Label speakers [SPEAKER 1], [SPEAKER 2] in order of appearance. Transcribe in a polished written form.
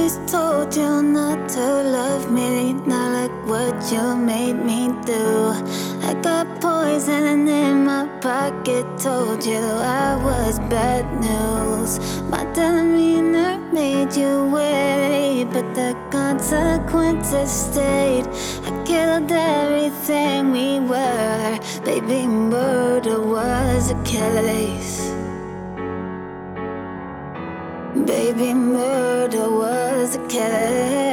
[SPEAKER 1] always told you not to love me. Now look what you made me do. I got poison in my pocket. Told you I was bad news. My demeanor made you wait, but the consequences stayed. I killed everything we were. Baby, murder was a case. Baby, murder was a case.